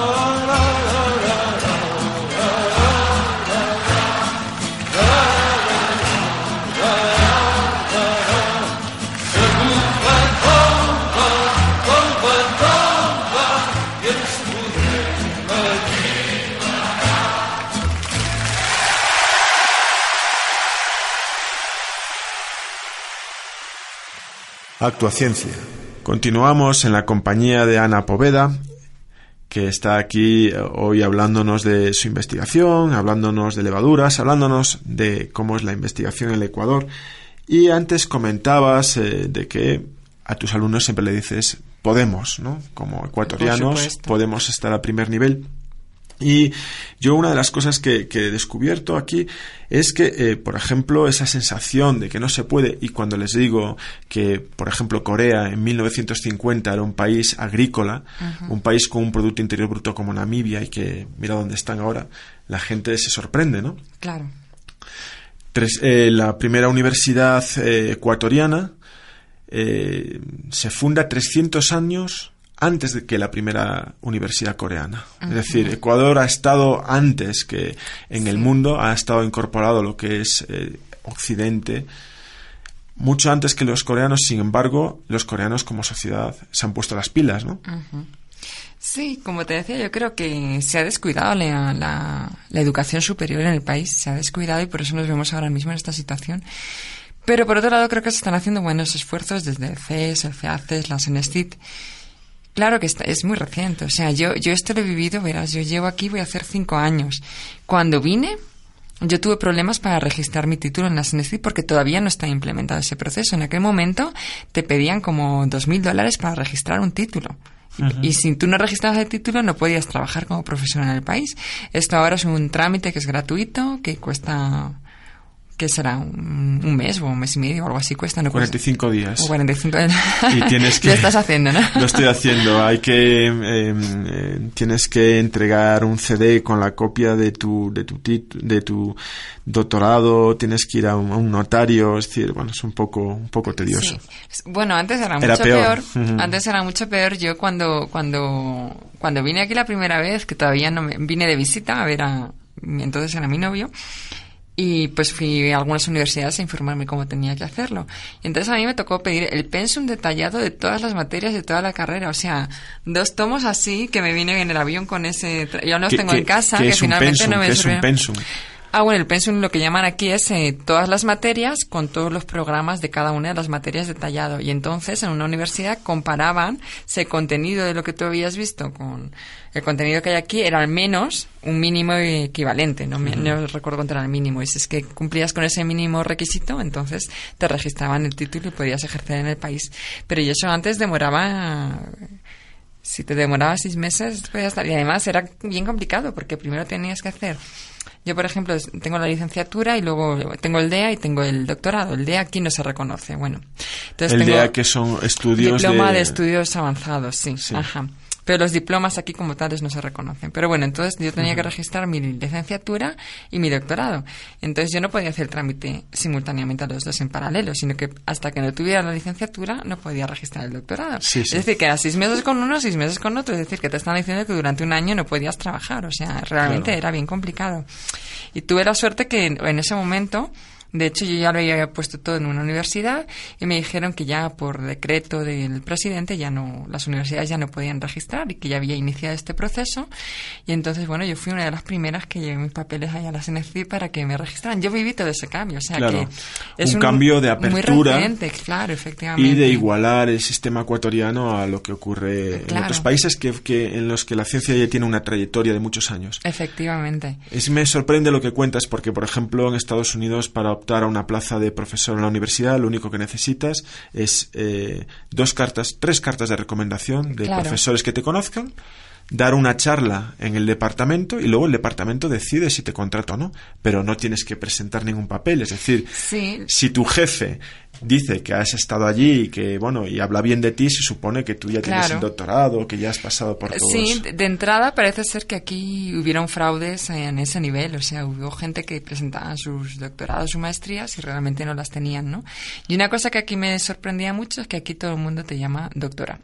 Actuaciencia. Continuamos en la compañía de Ana Poveda, que está aquí hoy hablándonos de su investigación, hablándonos de levaduras, hablándonos de cómo es la investigación en el Ecuador. Y antes comentabas eh, de que a tus alumnos siempre le dices podemos, ¿no? Como ecuatorianos podemos estar a primer nivel. Y yo una de las cosas que, que he descubierto aquí es que, eh, por ejemplo, esa sensación de que no se puede, y cuando les digo que, por ejemplo, Corea en mil novecientos cincuenta era un país agrícola, uh-huh. un país con un Producto Interior Bruto como Namibia, y que mira dónde están ahora, la gente se sorprende, ¿no? Claro. Tres, eh, la primera universidad eh, ecuatoriana eh, se funda trescientos años antes de que la primera universidad coreana. Uh-huh. Es decir, Ecuador ha estado antes que en sí. el mundo, ha estado incorporado lo que es eh, Occidente, mucho antes que los coreanos. Sin embargo, los coreanos como sociedad se han puesto las pilas, ¿no? Uh-huh. Sí, como te decía, yo creo que se ha descuidado la, la, la educación superior en el país, se ha descuidado y por eso nos vemos ahora mismo en esta situación. Pero por otro lado creo que se están haciendo buenos esfuerzos desde el C E S, el FEACES, la SENESTIT. Claro que está, es muy reciente, o sea, yo, yo esto lo he vivido, verás, yo llevo aquí, voy a hacer cinco años. Cuando vine, yo tuve problemas para registrar mi título en la SENESTIT porque todavía no está implementado ese proceso. En aquel momento te pedían como dos mil dólares para registrar un título. Uh-huh. Y, y si tú no registrabas el título no podías trabajar como profesional en el país. Esto ahora es un trámite que es gratuito, que cuesta ¿qué será? Un, un mes o un mes y medio o algo así cuesta, ¿no? cuarenta y cinco días. O cuarenta y cinco Y tienes que... Lo estás haciendo, ¿no? Lo estoy haciendo. Hay que... Eh, eh, tienes que entregar un C D con la copia de tu de tu tit- de tu doctorado, tienes que ir a un, a un notario, es decir, bueno, es un poco un poco tedioso. Sí. Bueno, antes era mucho Era peor. peor. Uh-huh. Antes era mucho peor. Yo cuando cuando cuando vine aquí la primera vez, que todavía no me vine de visita a ver a entonces era mi novio. Y pues fui a algunas universidades a informarme cómo tenía que hacerlo. Y entonces a mí me tocó pedir el pensum detallado de todas las materias de toda la carrera. O sea, dos tomos así que me vine en el avión con ese... Yo aún los tengo en casa, que finalmente no me ¿Qué es un pensum? Ah, bueno, el pensum lo que llaman aquí es eh, todas las materias con todos los programas de cada una de las materias detallado. Y entonces en una universidad comparaban ese contenido de lo que tú habías visto con el contenido que hay aquí, era al menos un mínimo equivalente. No, me, no recuerdo cuánto era el mínimo. Y si es que cumplías con ese mínimo requisito, entonces te registraban el título y podías ejercer en el país. Pero y eso antes demoraba... Si te demoraba seis meses, podías estar... Y además era bien complicado porque primero tenías que hacer... Yo, por ejemplo, tengo la licenciatura y luego tengo el D E A y tengo el doctorado. El D E A aquí no se reconoce. Bueno, entonces el tengo D E A que son estudios diploma de... de estudios avanzados, sí. Sí. Ajá. Pero los diplomas aquí como tales no se reconocen. Pero bueno, entonces yo tenía que registrar mi licenciatura y mi doctorado. Entonces yo no podía hacer el trámite simultáneamente a los dos en paralelo, sino que hasta que no tuviera la licenciatura no podía registrar el doctorado. Sí, sí. Es decir, que era seis meses con uno, seis meses con otro. Es decir, que te están diciendo que durante un año no podías trabajar. O sea, realmente Claro. era bien complicado. Y tuve la suerte que en, en ese momento... De hecho, yo ya lo había puesto todo en una universidad y me dijeron que ya por decreto del presidente ya no, las universidades ya no podían registrar y que ya había iniciado este proceso. Y entonces, bueno, yo fui una de las primeras que llevé mis papeles allá a la S N C I para que me registraran. Yo viví todo ese cambio, o sea Claro. que es un, un cambio de apertura muy reciente, claro, efectivamente. y de igualar el sistema ecuatoriano a lo que ocurre Claro. en otros países que, que en los que la ciencia ya tiene una trayectoria de muchos años. Efectivamente. Es, me sorprende lo que cuentas porque, por ejemplo, en Estados Unidos para optar a una plaza de profesor en la universidad lo único que necesitas es eh, dos cartas, tres cartas de recomendación de Claro. profesores que te conozcan, dar una charla en el departamento y luego el departamento decide si te contrata o no, pero no tienes que presentar ningún papel. Es decir, Sí. si tu jefe dice que has estado allí y que, bueno, y habla bien de ti, se supone que tú ya tienes Claro. el doctorado, que ya has pasado por todos. Sí, de de entrada parece ser que aquí hubieron fraudes en ese nivel, o sea, hubo gente que presentaban sus doctorados, sus maestrías y realmente no las tenían, ¿no? Y una cosa que aquí me sorprendía mucho es que aquí todo el mundo te llama doctora.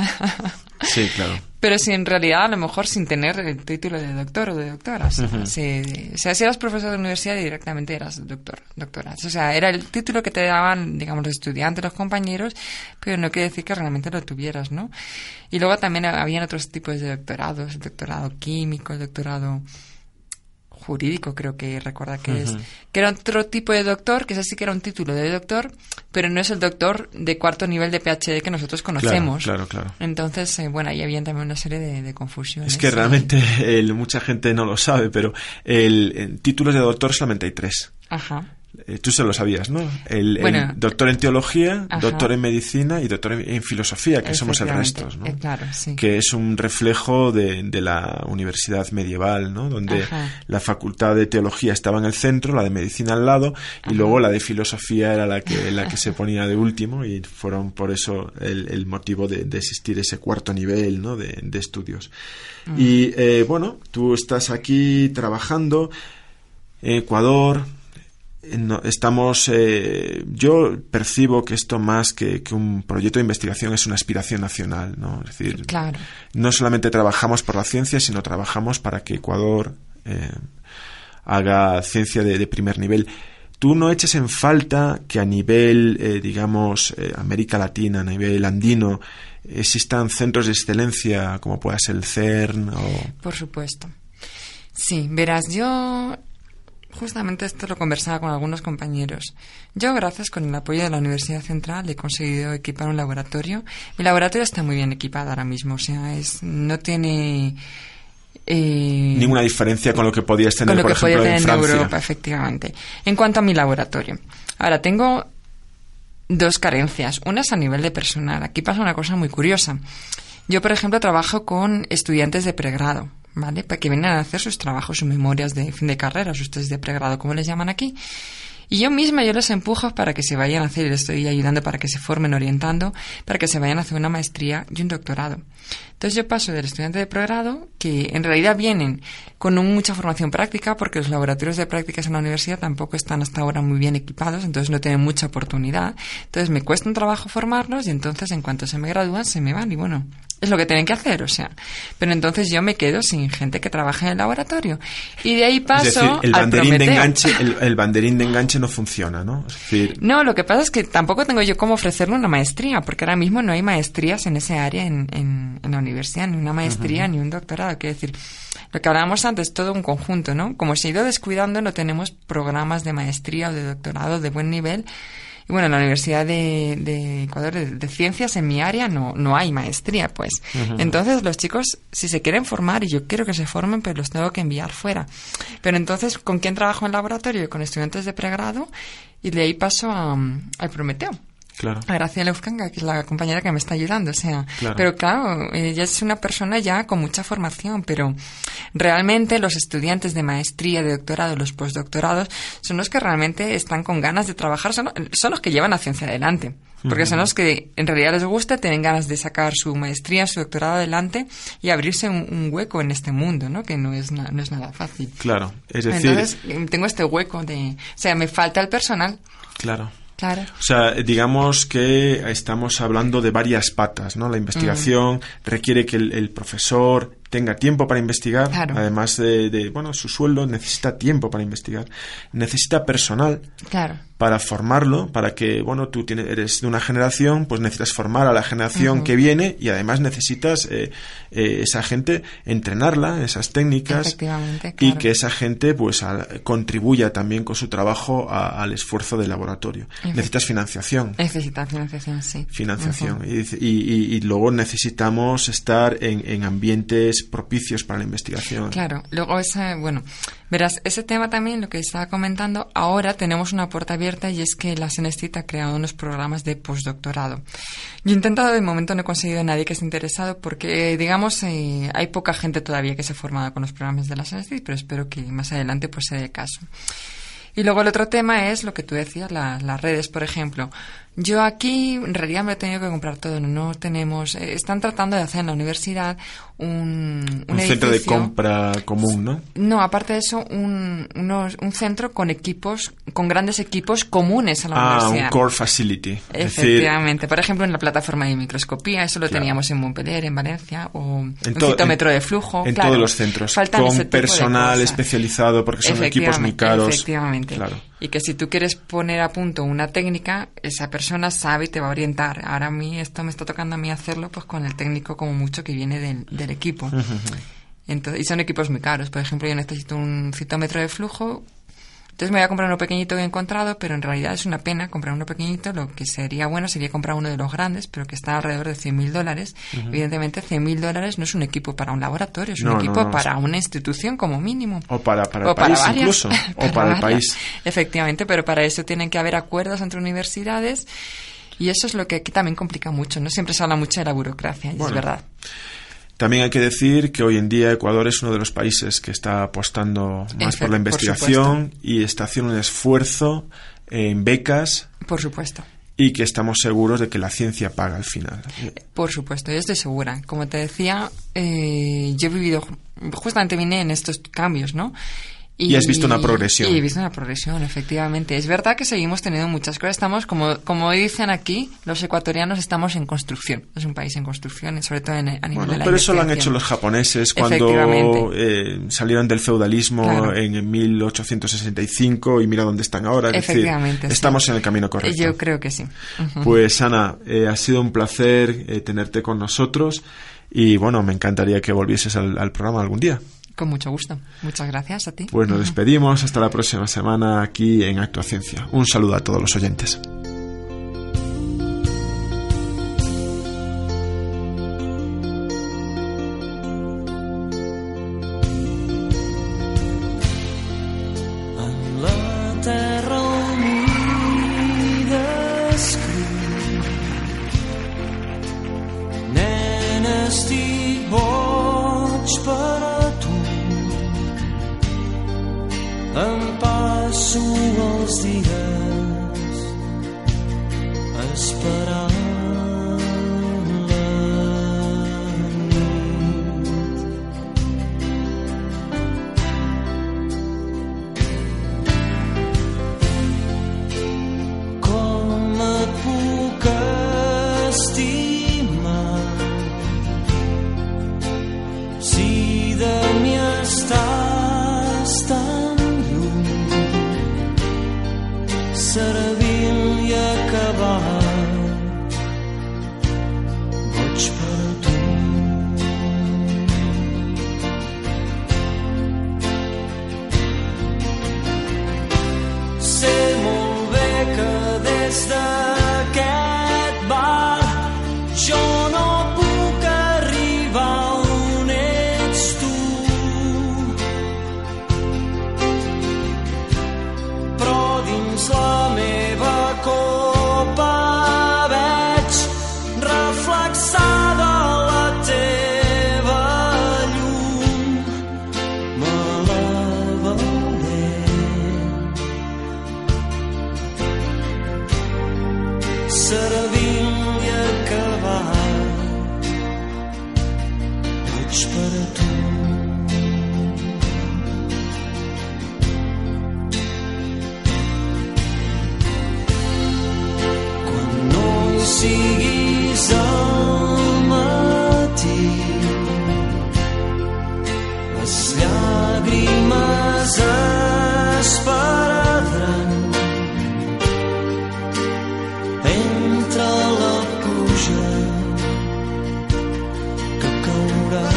Sí, claro. Pero si en realidad a lo mejor sin tener el título de doctor o de doctora. O sea, Ujú. si, o sea, si eras profesor de universidad directamente eras doctor, doctora. O sea, era el título que te daban, digamos, los estudiantes, los compañeros, pero no quiere decir que realmente lo tuvieras, ¿no? Y luego también habían otros tipos de doctorados, el doctorado químico, el doctorado jurídico, creo que recuerda que es, Ujú. que era otro tipo de doctor, que ese sí que era un título de doctor, pero no es el doctor de cuarto nivel de P H D que nosotros conocemos. Claro, claro, claro. Entonces, eh, bueno, ahí había también una serie de, de confusiones. Es que sí. realmente el, mucha gente no lo sabe, pero el, el títulos de doctor solamente hay tres. Ajá. Eh, tú se lo sabías, ¿no? El, el Bueno. doctor en teología, Ajá. doctor en medicina y doctor en, en filosofía, que somos el Efectivamente. resto, ¿no? Eh, claro, sí. Que es un reflejo de, de la universidad medieval, ¿no? Donde Ajá. la facultad de teología estaba en el centro, la de medicina al lado, y Ajá. luego la de filosofía era la que, la que se ponía de último, y fueron por eso el, el motivo de, de existir ese cuarto nivel, ¿no? de, de estudios. Mm. Y eh, bueno, tú estás aquí trabajando, Ecuador. No, estamos eh, yo percibo que esto más que, que un proyecto de investigación es una aspiración nacional, ¿no? Es decir, Claro. no solamente trabajamos por la ciencia, sino trabajamos para que Ecuador eh, haga ciencia de, de primer nivel. ¿Tú no eches en falta que a nivel, eh, digamos, eh, América Latina, a nivel andino, existan centros de excelencia como pueda ser el CERN o... Por supuesto. Sí, verás, yo justamente esto lo conversaba con algunos compañeros. Yo, gracias con el apoyo de la Universidad Central, he conseguido equipar un laboratorio. Mi laboratorio está muy bien equipado ahora mismo, o sea, es no tiene... Eh, Ninguna diferencia con lo que podías tener, con lo por que ejemplo, podía tener en en Francia. Europa, efectivamente. En cuanto a mi laboratorio. Ahora, tengo dos carencias. Una es a nivel de personal. Aquí pasa una cosa muy curiosa. Yo, por ejemplo, trabajo con estudiantes de pregrado, ¿vale? Para que vengan a hacer sus trabajos, sus memorias de fin de carrera, sus tesis de pregrado, como les llaman aquí. Y yo misma yo los empujo para que se vayan a hacer, y les estoy ayudando para que se formen, orientando, para que se vayan a hacer una maestría y un doctorado. Entonces yo paso del estudiante de pregrado, que en realidad vienen con un, mucha formación práctica, porque los laboratorios de prácticas en la universidad tampoco están hasta ahora muy bien equipados, entonces no tienen mucha oportunidad. Entonces me cuesta un trabajo formarlos y entonces en cuanto se me gradúan se me van y bueno, es lo que tienen que hacer, o sea. Pero entonces yo me quedo sin gente que trabaje en el laboratorio. Y de ahí paso es decir, el al banderín Prometeo. de enganche, el, el banderín de enganche no funciona, ¿no? Es decir, No, lo que pasa es que tampoco tengo yo cómo ofrecerle una maestría, porque ahora mismo no hay maestrías en ese área en, en, en la universidad, ni una maestría, uh-huh. ni un doctorado. Quiero decir, lo que hablábamos antes, todo un conjunto, ¿no? Como se ha ido descuidando, no tenemos programas de maestría o de doctorado de buen nivel. Y bueno, en la Universidad de, de Ecuador de, de Ciencias, en mi área, no, no hay maestría, pues. Uh-huh. Entonces, los chicos, si se quieren formar, y yo quiero que se formen, pues los tengo que enviar fuera. Pero entonces, ¿con quién trabajo en laboratorio? Con estudiantes de pregrado, y de ahí paso a, al Prometeo. Claro. A Graciela Ufkanga, que es la compañera que me está ayudando, o sea, claro. Pero claro, ella es una persona ya con mucha formación, pero realmente los estudiantes de maestría, de doctorado, los postdoctorados, son los que realmente están con ganas de trabajar, son, son los que llevan la ciencia adelante, porque uh-huh. son los que en realidad les gusta, tienen ganas de sacar su maestría, su doctorado adelante y abrirse un, un hueco en este mundo, ¿no? Que no es, na, no es nada fácil. Claro, es decir... Entonces, tengo este hueco de... O sea, me falta el personal. Claro. Claro. O sea, digamos que estamos hablando de varias patas, ¿no? La investigación mm. requiere que el, el profesor tenga tiempo para investigar, claro. además de, de, bueno, su sueldo, necesita tiempo para investigar, necesita personal claro. para formarlo, para que, bueno, tú tienes, eres de una generación, pues necesitas formar a la generación uh-huh. que viene y además necesitas eh, eh, esa gente entrenarla, esas técnicas Efectivamente, claro. y que esa gente pues a, contribuya también con su trabajo a, al esfuerzo del laboratorio. Necesitas financiación. Necesitas financiación, sí. Financiación. Uh-huh. Y, y, y luego necesitamos estar en, en ambientes propicios para la investigación. Claro. Luego ese, bueno, verás, ese tema también, lo que estaba comentando, ahora tenemos una puerta abierta y es que la SENESTIT ha creado unos programas de postdoctorado. Yo he intentado, de momento no he conseguido a nadie que esté interesado porque, digamos, eh, hay poca gente todavía que se ha formado con los programas de la SENESTIT, pero espero que más adelante pues se dé caso. Y luego el otro tema es lo que tú decías, la, las redes, por ejemplo. Yo aquí en realidad me he tenido que comprar todo, no, no tenemos... Eh, están tratando de hacer en la universidad un... Un, un centro de compra común, ¿no? No, aparte de eso, un, unos, un centro con equipos, con grandes equipos comunes a la ah, universidad. Ah, un core facility. Efectivamente. Decir... Por ejemplo, en la plataforma de microscopía, eso lo claro. teníamos en Montpellier, en Valencia, o en un todo, citómetro en, de flujo. En claro, todos los centros, con personal especializado, porque son equipos muy caros. Efectivamente. Claro. Y que si tú quieres poner a punto una técnica, esa persona sabe y te va a orientar. Ahora a mí esto me está tocando a mí hacerlo pues con el técnico como mucho que viene del, del equipo. Uh-huh. Entonces, y son equipos muy caros. Por ejemplo, yo necesito un citómetro de flujo. Entonces me voy a comprar uno pequeñito que he encontrado, pero en realidad es una pena comprar uno pequeñito. Lo que sería bueno sería comprar uno de los grandes, pero que está alrededor de cien mil dólares. Uh-huh. Evidentemente, cien mil dólares no es un equipo para un laboratorio, es un no, equipo no, no, para no. una institución como mínimo. O para, para o el para país varias, incluso. para o para varias. el país. Efectivamente, pero para eso tienen que haber acuerdos entre universidades. Y eso es lo que aquí también complica mucho. No siempre se habla mucho de la burocracia, y bueno, es verdad. También hay que decir que hoy en día Ecuador es uno de los países que está apostando más Efe, por la investigación por y está haciendo un esfuerzo en becas. Por supuesto. Y que estamos seguros de que la ciencia paga al final. Por supuesto, yo estoy segura. Como te decía, eh, yo he vivido, justamente vine en estos cambios, ¿no? Y, y has visto una progresión. Y he visto una progresión, efectivamente. Es verdad que seguimos teniendo muchas cosas. Estamos, como, como dicen aquí, los ecuatorianos estamos en construcción. Es un país en construcción, sobre todo en, a nivel bueno, de la pero eso lo han hecho los japoneses cuando eh, salieron del feudalismo claro. en mil ochocientos sesenta y cinco y mira dónde están ahora. Es efectivamente. Decir, estamos sí. en el camino correcto. Yo creo que sí. Uh-huh. Pues Ana, eh, ha sido un placer eh, tenerte con nosotros y bueno, me encantaría que volvieses al, al programa algún día. Con mucho gusto. Muchas gracias a ti. Pues nos despedimos hasta la próxima semana aquí en Actuaciencia. Un saludo a todos los oyentes. em passo els dies esperant la nit. Com et puc estimar si de mi estàs tan lluny, servil i acabat, boig per tu. Sé molt bé que des d'aquest bar jo no puc arribar on ets tu, però dins la meva copa veig reflexada la teva llum. Me la veuré, servil i acabat, boig per tu. Quan no hi siguis al matí, les llàgrimes es perdran entre la pluja que caurà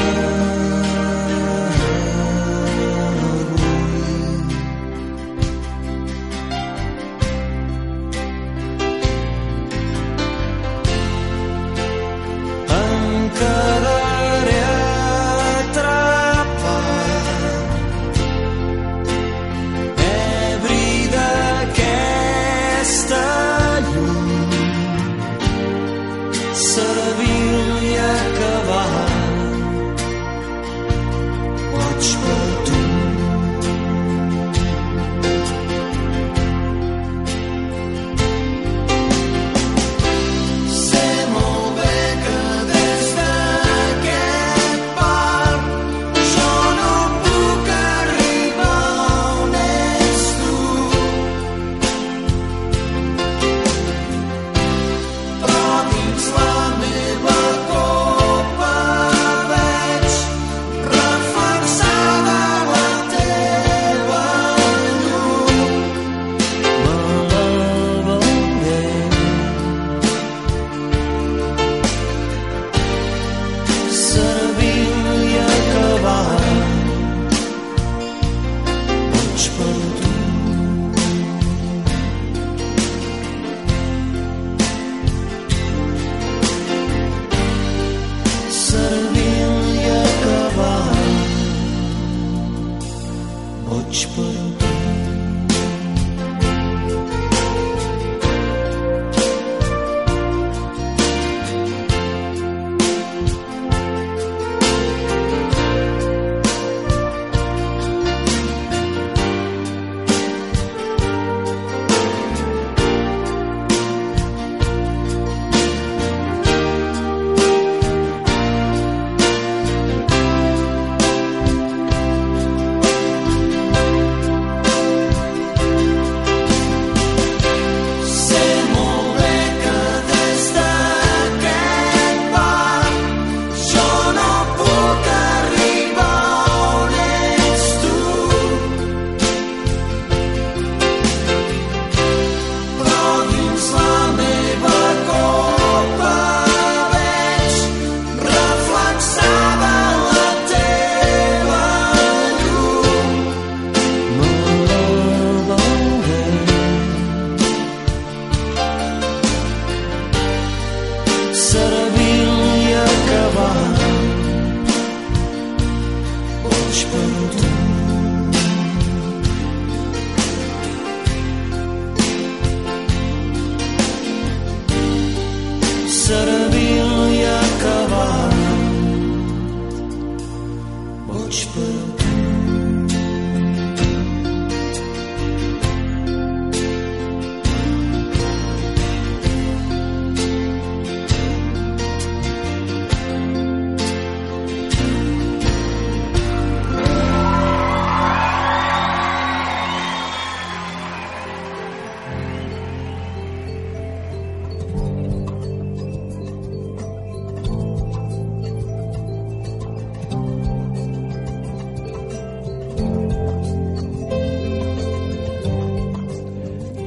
avui. Em quedaré atrapat, ebri d'aquesta llum, servil i acabat, boig per tu. Sé molt bé que des d'aquest bar jo no puc arribar on ets tu, però dins la meva copa veig reflexada la teva llum. Me la veuré, servil i acabat, boig per tu. Servil i acabat, boig per tu.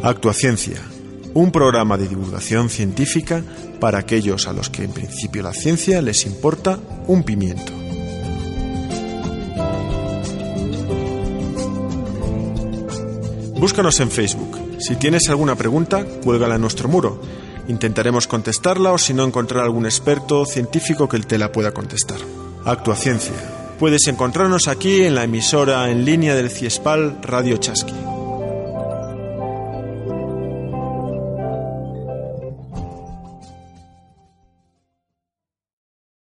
Actuaciencia, un programa de divulgación científica para aquellos a los que en principio la ciencia les importa un pimiento. Búscanos en Facebook. Si tienes alguna pregunta, cuélgala en nuestro muro. Intentaremos contestarla o si no, encontrar algún experto científico que te la pueda contestar. Actuaciencia. Puedes encontrarnos aquí en la emisora en línea del CIESPAL Radio Chasqui.